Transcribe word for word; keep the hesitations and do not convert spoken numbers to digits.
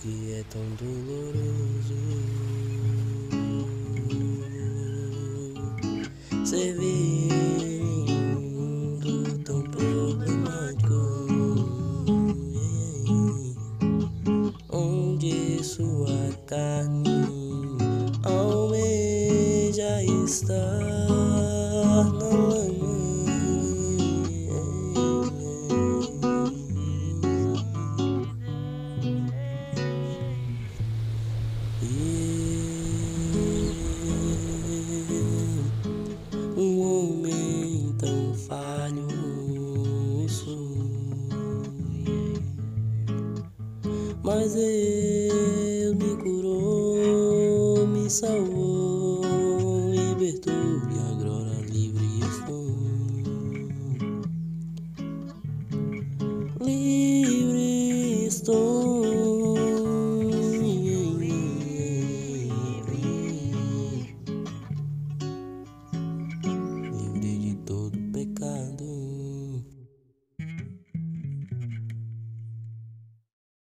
que é tão doloroso ser vindo tão problemático, onde sua carne almeja estar na lama. Um homem tão falho sou, mas Deus me curou, me salvou, libertou e agora livre estou. Livre estou.